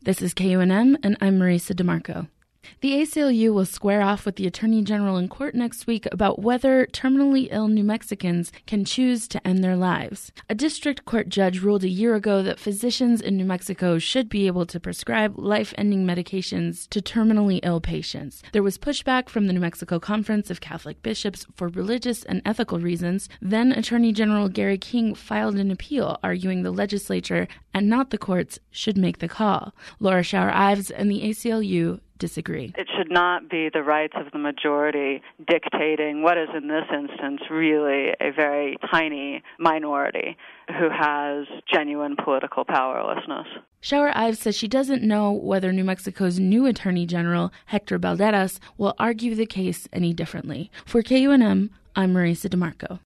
This is KUNM, and I'm Marisa DeMarco. The ACLU will square off with the Attorney General in court next week about whether terminally ill New Mexicans can choose to end their lives. A district court judge ruled a year ago that physicians in New Mexico should be able to prescribe life-ending medications to terminally ill patients. There was pushback from the New Mexico Conference of Catholic Bishops for religious and ethical reasons. Then Attorney General Gary King filed an appeal, arguing the legislature and not the courts should make the call. Laura Schauer-Ives and the ACLU disagree. It should not be the rights of the majority dictating what is in this instance really a very tiny minority who has genuine political powerlessness. Schauer-Ives says she doesn't know whether New Mexico's new Attorney General, Hector Balderas, will argue the case any differently. For KUNM, I'm Marisa DeMarco.